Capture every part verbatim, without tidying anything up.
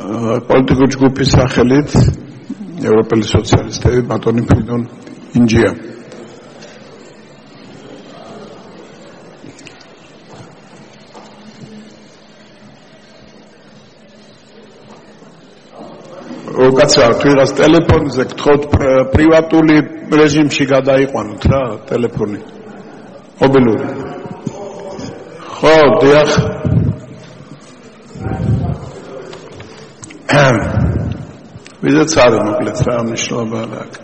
პოლიტიკური ჯგუფის სახელით ევროპელი სოციალისტები ბატონი ფრიდონ ინჯია. როკაცია თქვენს ტელეფონზე გთხოვთ პრივატული რეჟიმში გადაიყვანოთ რა ტელეფონი. მობილური. ხო, დიახ. ვიდეც არის მოკლედ რა მნიშვნელობა აქვს.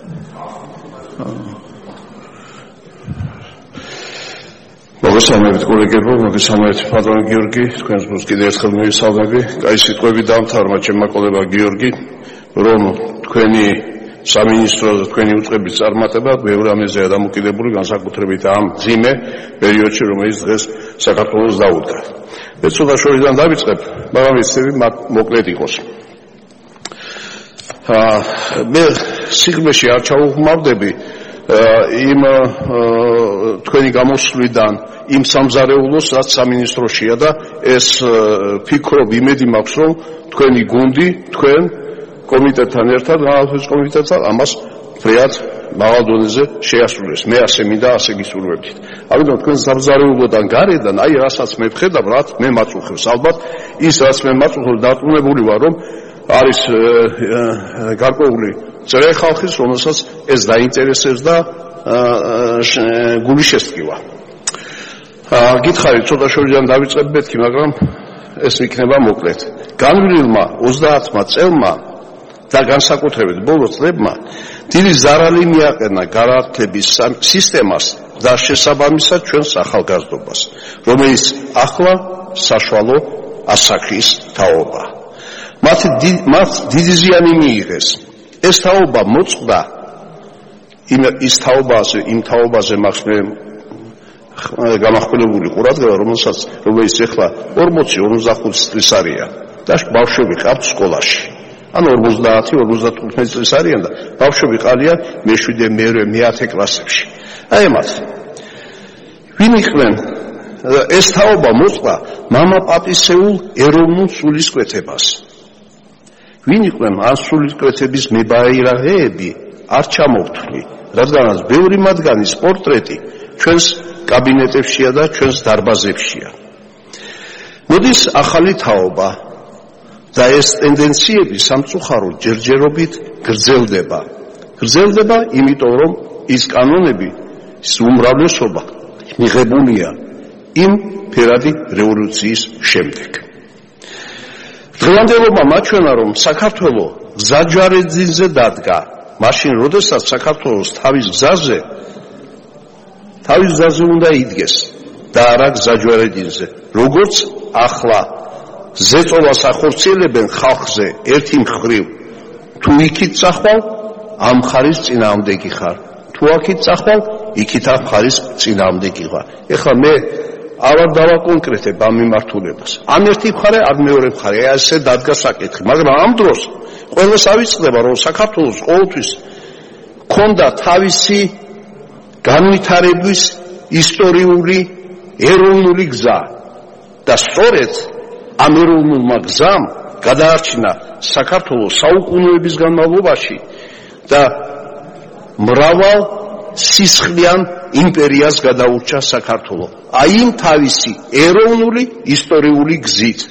მოგესალმებით კოლეგებო, მოგესალმებით ბატონო გიორგი, თქვენს გულს კიდევ ერთხელ მივისალმები. კაი სიტყვები დამთავრდა ჩემმა კოლეგა გიორგი, რომ თქვენი სამინისტრო და თქვენი უწყების წარმატება ბევრ ამეზეა დამოკიდებული, განსაკუთრებით ამ ძიმე პერიოდში, რომელიც დღეს საქართველოს დაუდგა. მე ცოტა შორიდან დავიწყებ, მაგრამ ისევი მოკლედ იყოს. მე სიღრმეში არ ჩავუხმავდები იმ თქვენი გამოსვლიდან იმ სამზარეულოს, რაც სამინისტროშია და ეს ფიქრობ, იმედი მაქვს, რომ თქვენი გუნდი, თქვენ კომიტეტთან ერთად, განათლების კომიტეტთან ამას ფრიად მაღალ დონეზე შეასრულეს. მე ასე მინდა, ასე გისურვებთ. ამიტომ თქვენ სამზარეულოდან გარედან, აი რასაც მე ვხედავ, რაც მე მაწუხებს. ალბათ ის რაც მე მაწუხებს, დარწმუნებული ვარ, რომ არის გარკვეული წრე ხალხის, რომელსაც ეს დაინტერესებს და გული შესტკივა. გითხარით, ცოტა შორიდან დავიწყებ მეთქი, მაგრამ ეს იქნება მოკლედ. განვლილმა ოცდაათმა წელმა და განსაკუთრებით ბოლო წლებმა დიდი ზარალი მიაყენა განათლების სისტემას და შესაბამისად ჩვენს ახალგაზრდობას, რომელიც ახლა საშუალო ასაკის თაობა. მათ დიდი ზიანი მიიღეს. ეს თაობა მოწყდა ის თაობაზე, იმ თაობაზე მაქვს მე გამახვილებული ყურადღება, რომელსაც რომელიც ახლა ორმოცი ორმოცდახუთი წლის არიან და ბავშვები ყავთ სკოლაში. ანუ ორმოცდაათი ორმოცდათხუთმეტი წლის არიან და ბავშვები ყალიან მეშვიდე, მერვე, მეათე კლასებში. აი მათ. ვინ იყვნენ? ეს თაობა მოწყდა მამა-პაპისეულ ეროვნულ სულისკვეთებას. ვინ იყვნენ ამ სულისკვეთების მებაირაღეები? არ ჩამოვთვლი, რადგანაც ბევრი მათგანის პორტრეტი ჩვენს კაბინეტებშია და ჩვენს დარბაზებშია. მოდის ახალი თაობა და ეს ტენდენციები სამწუხაროდ ჯერჯერობით გრძელდება. გრძელდება, იმიტომ რომ ის კანონები, ის უმრავლესობა მიღებულია იმ ფერადი რევოლუციის შემდეგ. დღევანდელობა მაჩვენა, რომ საქართველოს გზაჯვარედინზე დადგა, მაშინ როდესაც საქართველოს თავის გზაზე თავის გზაზე უნდა იდგეს და არა გზაჯვარედინზე, როგორც ახლა ზეწოლას ახორციელებენ ხალხზე ერთი მხრივ, თუ იქით წახვალ, ამ მხარის წინააღმდეგი ხარ, თუ აქით წახვალ, იქით ამ მხარის წინააღმდეგი ხარ. ეხლა მე არ დავაკონკრეტებ ამ მიმართულებას. ამ ერთი მხარე, ამ მეორე მხარე, ასე დადგა საკითხი, მაგრამ ამ დროს ყველას ავიწყდება, რომ საქართველოს ყოველთვის ქონდა თავისი განვითარების ისტორიული ეროვნული გზა და სწორედ ამ ეროვნულმა გზამ გადაარჩინა საქართველოს საუკუნეების განმავლობაში და მრავალ სისხლიან იმპერიას გადაურჩა საქართველოს. აი იმ თავისი ეროვნული ისტორიული გზით.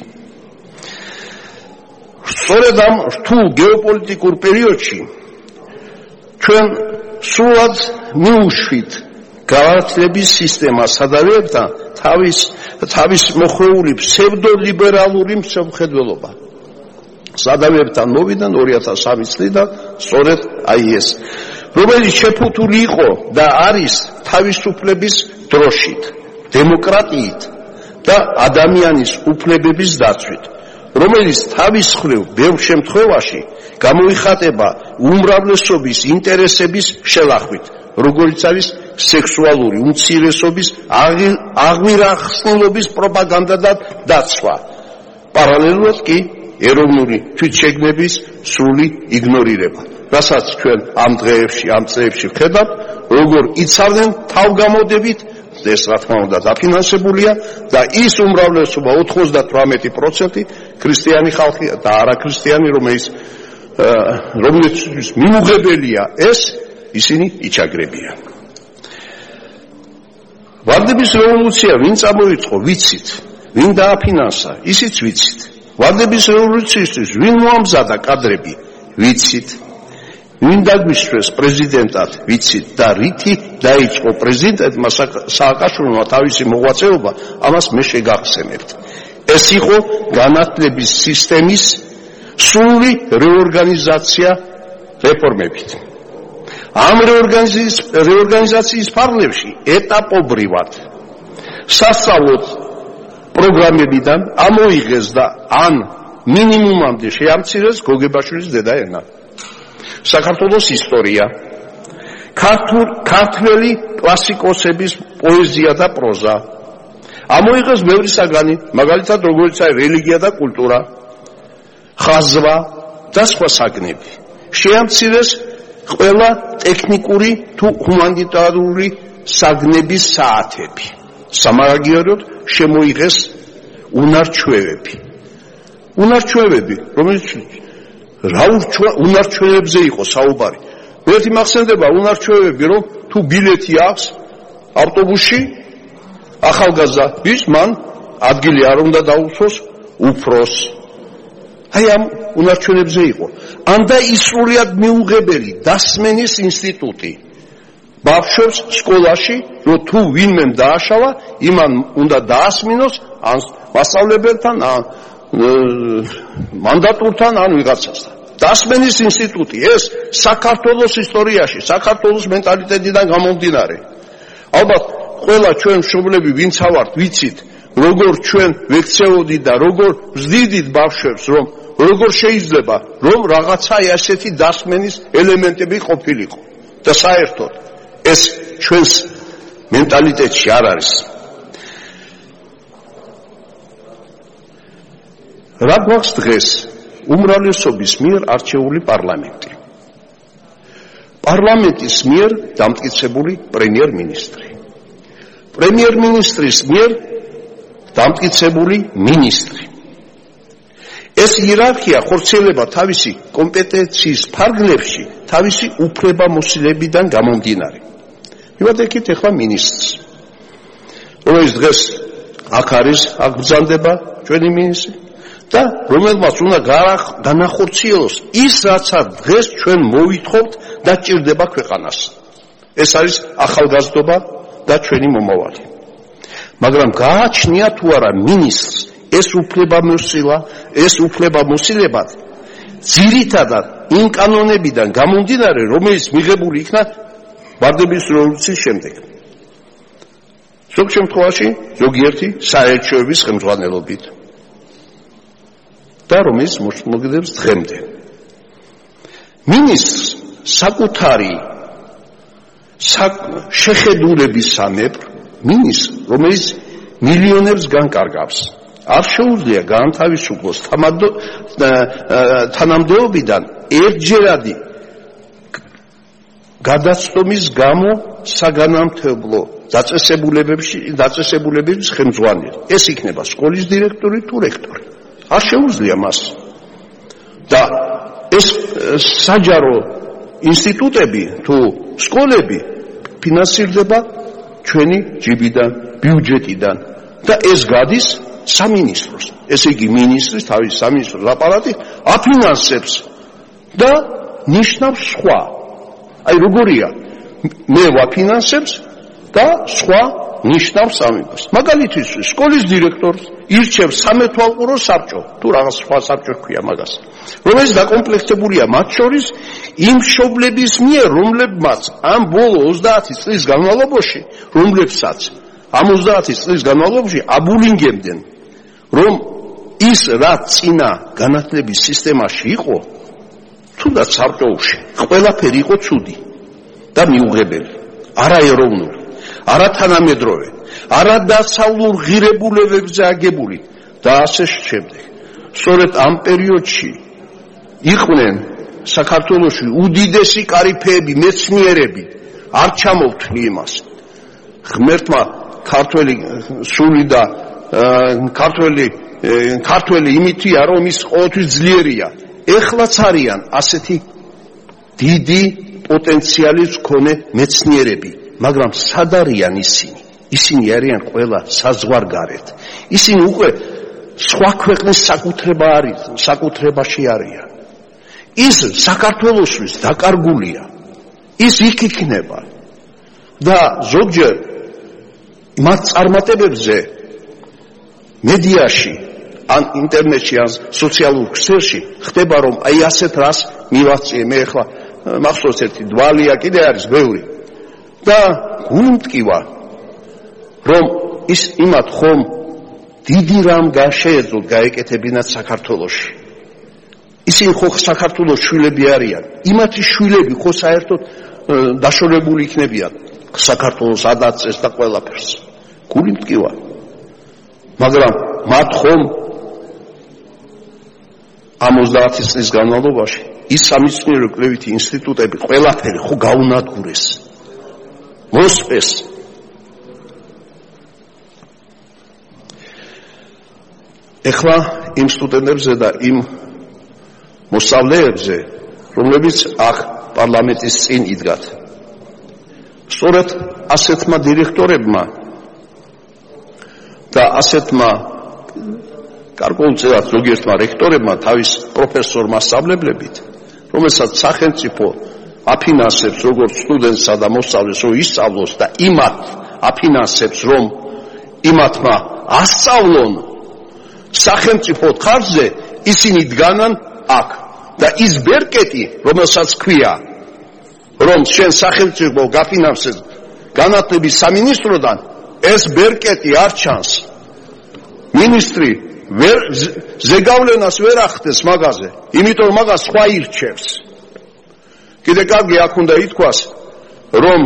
სწორედ ამ რთულ გეოპოლიტიკურ პერიოდში ჩვენ სრულად მიუშვით განათლების სისტემას, სადავეებთან თავის თავის მოხვეული ფსევდოლიბერალური მსოფლმხედველობა. სადავეებთან მოვიდან ორი ათას სამი წლიდან სწორედ აი ეს, რომელიც შეფუთული იყო და არის თავისუფლების დროშით, დემოკრატიით და ადამიანის უფლებების დაცვით, რომელიც თავის მხრივ ბევრ შემთხვევაში გამოიხატება უმრავლესობის ინტერესების შელახვით, როგორც არის სექსუალური უმცირესობის აღვირახსნილობის პროპაგანდა და დაცვა. პარალელურად კი ეროვნული თვითშეგნების სრული იგნორირება. რასაც ჩვენ ამ დღეებში, ამ წლებში ვხედავთ, როგორ იცავდნენ თავგამოდებით, ეს რა თქმა უნდა დაფინანსებულია და ის უმრავლესობა ოთხმოცდათვრამეტი პროცენტი ქრისტიანი ხალხია და არაქრისტიანი, რომელიც რომელთაც მიუღებელია ეს, ისინი იჩაგრებიან. ვარდების რევოლუცია ვინ წამოიწყო, ვიცით, ვინ დააფინანსა, ისიც ვიცით. ვარდების რევოლუციისთვის ვინ მოამზადა კადრები, ვიცით. ვინ დაგვისვეს პრეზიდენტად, ვიცით და რითი დაიწყო პრეზიდენტმა სააკაშვილმა თავისი მოღვაწეობა, ამას მე შეგახსენებთ. ეს იყო განათლების სისტემის სრული რეორგანიზაცია რეფორმებით. ამ რეორგანიზაციის ფარგლებში ეტაპობრივად სასწავლო პროგრამებიდან ამოიღეს და ან მინიმუმამდე შეამცირეს გოგებაშვილის დედაენა, საქართველოს ისტორია, ქართველი კლასიკოსების პოეზია და პროზა. ამოიღეს ბევრი საგანი, მაგალითად როგორიცაა რელიგია და კულტურა, ხაზვა და სხვა საგნები. შეამცირეს ყველა ტექნიკური თუ ჰუმანიტარული საგნების საათები. სამაგიეროდ შემოიღეს უნარჩვევები. უნარჩვევები, რომელიც რა უნარჩვევებზე იყო საუბარი. ერთი მახსენდება უნარჩვევები, რომ თუ ბილეთი აქვს ავტობუსში ახალგაზრდა ის მან ადგილი არ უნდა დაუცოს უფროს. აი ამ უნარჩვევებზე იყო. ანდა ისრულად მიუღებელი დასმენის ინსტიტუტი. ბავშვებს სკოლაში, რომ თუ ვინმემ დააშავა, იმან უნდა დაასმინოს ან მასწავლებელთან, ან მანდატურთან, ან ვიღაცასთან. დასმენის ინსტიტუტი ეს საქართველოს ისტორიაში, საქართველოს მენტალიტეტიდან გამომდინარე. ალბათ ყველა ჩვენ მშობლები ვინც ავართ, ვიცით, როგორ ჩვენ ვექცეოდით და როგორ ვზდიდით ბავშვებს, რომ როგორ შეიძლება, რომ რაღაცა ასეთი დასმენის ელემენტები ყოფილიყო. და საერთოდ ეს ჩვენს მენტალიტეტში არ არის. რა გვაქვს დღეს უმრავლესობის მიერ არჩეული პარლამენტი. პარლამენტის მიერ დამტკიცებული პრემიერ-მინისტრი. პრემიერ-მინისტრის მიერ დამტკიცებული მინისტრი. ეს იერარქია ხორციელება თავისი კომპეტენციის ფარგლებში, თავისი უფლებამოსილებიდან გამომდინარე. მივადექით ახლა მინისტრს, რომელიც დღეს აქ არის, აქ ბრძანდება ჩვენი მინისტრი და რომელმაც უნდა განახორციელოს ის, რაცა დღეს ჩვენ მოვითხოვთ და ჭირდება ქვეყანას. ეს არის ახალგაზრდობა და ჩვენი მომავალი. მაგრამ გააჩნია თუ არა მინისტრს ეს უფლებამოსილა, ეს უფლებამოსილებად ძირითადად იმ კანონებიდან გამომდინარე, რომელიც მიღებული იქნა ვარდების რევოლუციის შემდეგ. ზოგ შემთხვევაში ზოგიერთი საელჩოების ხელმძღვანელობით და რომელიც მოგვიდებს დღემდე. მინისტრს საკუთარი შეხედულებისამებრ მინისტრს, რომელიც მილიონერს განკარგავს, არ შეუძლია გაანთავისუფლოს თანამდებობიდან ერთჯერადი გადაცდომის გამო საგანმანათლებლო დაწესებულებების ხელმძღვანელი. ეს იქნება სკოლის დირექტორი თუ რექტორი. არ შეუძლია მას. და ეს საჯარო ინსტიტუტები თუ სკოლები ფინანსირდება ჩვენი ჯიბიდან, ბიუჯეტიდან და ეს გადის სამინისტროს. ესე იგი მინისტრის თავის სამინისტროს აპარატი აფინანსებს და ნიშნავს სხვა. აი როგორია, მე ვაფინანსებს და სხვა ნიშნავს ამებას. მაგალითისთვის სკოლის დირექტორს ირჩევს სამეთვალყურო საბჭო, თუ რაღაც სხვა საბჭო ქვია მაგას, რომელიც დაკომპლექტებულია მათ შორის იმ მშობლების მიერ, რომლებმაც ამ ბოლო ოცდაათი წლის განმავლობაში, რომლებსაც ამ ოცდაათი წლის განმავლობაში აბულინგებდნენ, რომ ის რა წინა განათლების სისტემაში იყო, თუნდაც საბჭოებში, ყველაფერი იყო ცუდი და მიუღებელი, არაეროვნული, არათანამედროვე, არადასავლურ ღირებულებებზე აგებული და ასე შემდეგ. სწორედ ამ პერიოდში იყვნენ საქართველოში უდიდესი კარიფეები, მეცნიერები, არ ჩამოვთვლი იმას. ღმერთმა ქართველი სული და ქართველი ქართველი იმითია, რომ ის ყოველთვის ძლიერია. ეხლაც არიან ასეთი დიდი პოტენციალის მქონე მეცნიერები, მაგრამ სად არიან ისინი? ისინი არიან ყველა საზღვარგარეთ. ისინი უკვე სხვა ქვეყნის საკუთრება არის, საკუთრებაში არიან. ის საქართველოსთვის დაკარგულია. ის იქ იქნება. და ზოგჯერ მათ წარმატებებზე მედიაში ან ინტერნეტში ან სოციალურ ქსელში ხდება რომ აი ასეთ რას მივაღწიე მე ახლა მახსოვს ერთი დვალია კიდე არის ბევრი და გული მტკივა რომ ის იმათ ხომ დიდი რამ შეეძლოთ გაეკეთებინათ საქართველოში ისინი ხო საქართველოს შვილები არიან იმათი შვილები ხო საერთოდ დაშორებული იქნებიან საქართველოს ადაცეს და ყველაფერს გული მტკივა მაგრამ მათ ხომ ოცდაათი წლის განმავლობაში ის სამეცნიერო კვლევითი ინსტიტუტები ყველაფერი ხო გაუნადგურეს მოსწეს ეხლა იმ სტუდენტებზე და იმ მოსწავლეებზე რომლებიც აქ პარლამენტის წინ იდგათ სწორედ ასეთმა დირექტორებმა და ასეთმა გარკვეულწილად ზოგიერთმა რექტორებმა თავის პროფესორ მასწავლებლებით რომელსაც სახელმწიფო აფინანსებს როგორც სტუდენტსა და მოსწავლეს რომ ისწავლოს და იმათ აფინანსებს რომ იმათმა ასწავლონ სახელმწიფო ხარჯზე ისინი დგანან აქ და ის ბერკეტი რომელსაც ქვია რომ შენ სახელმწიფო გაფინანსებს განათლების სამინისტროდან ეს ბერკეტი არ ჩანს მინისტრი ვერ ზეგავლენას ვერ ახდენს მაგაზე იმიტომ მაგას სხვა ირჩევს კიდე კარგი აქ უნდა ითქვას რომ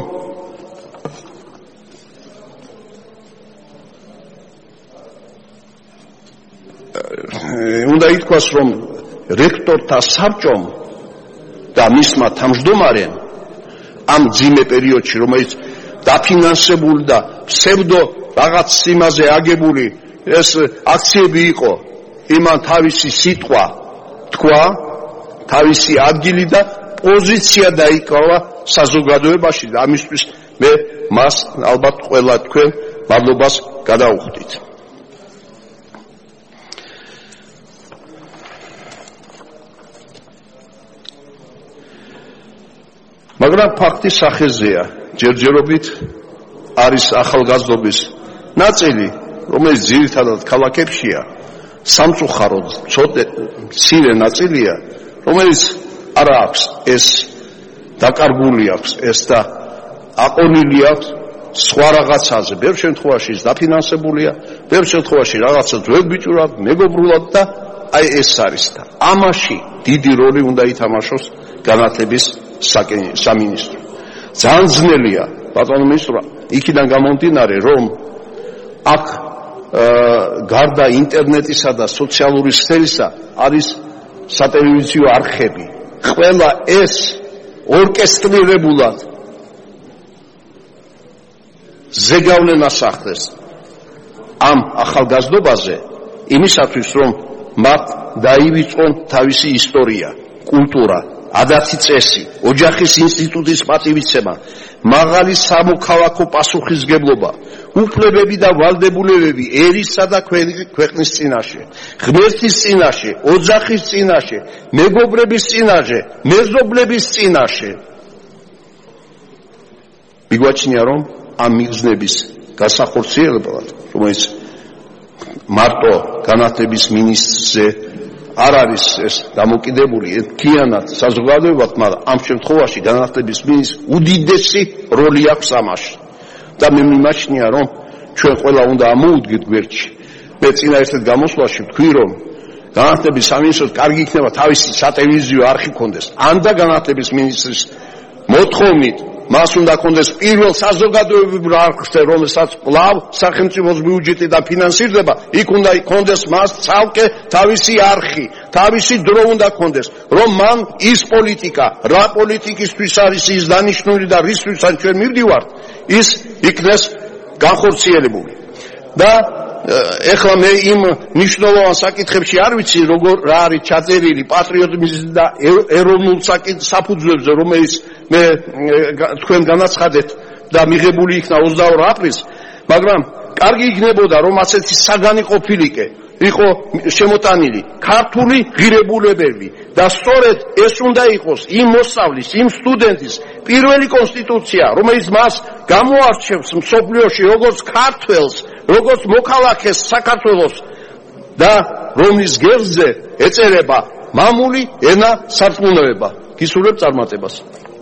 უნდა ითქვას რომ რექტორთა საბჭომ და მისმა თავმჯდომარემ ამ ძიმე პერიოდში რომელიც დაფინანსებული და ფსევდო რაღაც იმაზე აგებული ეს აქციები იყო იმან თავისი სიტყვა თქვა თავისი ადგილი და პოზიცია დაიკავა საზოგადოებაში და ამისთვის მე მას ალბათ ყველა თქვენ მადლობას გადავუხდით მაგრამ ფაქტი სახეზეა ჯერჯერობით არის ახალგაზრდობის ნაწილი რომელიც ძირითადად ქალაქებშია სამწუხაროდ ცოტა მცირე ნაწილია რომელიც არ აქვს ეს დაკარგული აქვს ეს და აყოლილი აქვს სხვა რაღაცაზე ბევრ შემთხვევაში ის დაფინანსებულია ბევრ შემთხვევაში რაღაცა ძველბიჭურად მეგობრულად და აი ეს არის და ამაში დიდი როლი უნდა ითამაშოს განათლების სამინისტრო ძალიან ძნელია ბატონო მინისტრო იქიდან გამომდინარე რომ აქ გარდა ინტერნეტისა და სოციალური სფერისა არის სატელევიზიო არხები ყველა ეს ორკესტრირებულად ზეგავლენას ახდენს ამ ახალგაზრდობაზე იმისათვის რომ მათ დაივიწყონ თავისი ისტორია კულტურა ადათი წესი ოჯახის ინსტიტუტის პატივისცემა მაღალი სამოქალაქო პასუხისგებლობა უფლებები და ვალდებულებები ერისა და ქვეყნის წინაშე ღმერთის წინაშე ოჯახის წინაშე მეგობრების წინაშე მეზობლების წინაშე მიგვაჩნია რომ ამ მიზნების გასახორციელებლად რომელიც მარტო განათლების მინისტრზე არ არის ეს დამოკიდებული ერთიანად საზოგადოებად, მაგრამ ამ შემთხვევაში განათლების მინისტრს უდიდესი როლი აქვს ამაში. და მე მიმაჩნია რომ ჩვენ ყველა უნდა ამოვუდგეთ გვერდში. მე წინა ერთ გამოსვლაში ვთქვი რომ განათლების სამინისტროს კარგი იქნება თავისი სატელევიზიო არხი ქონდეს. ან და განათლების მინისტრის მოთხოვნით მას უნდა ქონდეს პირველ საზოგადოებრივ არხზე რომელსაც კვლავ სახელმწიფოს ბიუჯეტი და ფინანსირდება იქ უნდა ქონდეს მას ცალკე თავისი არხი თავისი დრო უნდა ქონდეს რომ მან ის პოლიტიკა რა პოლიტიკისთვის არის ის დანიშნული და რისთვისაც ჩვენ მივდივართ ის იქნეს განხორციელებული და ეხლა მე იმ მნიშვნელოვან საკითხებში არ ვიცი როგორ რა არის ჩაწერილი პატრიოტიზმის და ეროვნულ საფუძვლებზე, რომელიც მე თქვენ განაცხადეთ და მიღებული იქნა ოცდაორ აპრილს, მაგრამ კარგი იქნებოდა რომ ასეთი საგანი ყოფილიყე იყო შემოტანილი ქართული ღირებულებები და სწორედ ეს უნდა იყოს იმ მოსწავლის, იმ სტუდენტის პირველი კონსტიტუცია, რომელიც მას გამოარჩევს მსოფლიოში როგორც ქართველს, როგორც მოქალაქეს საქართველოს და რომლის გერბზე ეწერება მამული ენა სარწმუნოება. გისურვებ წარმატებას.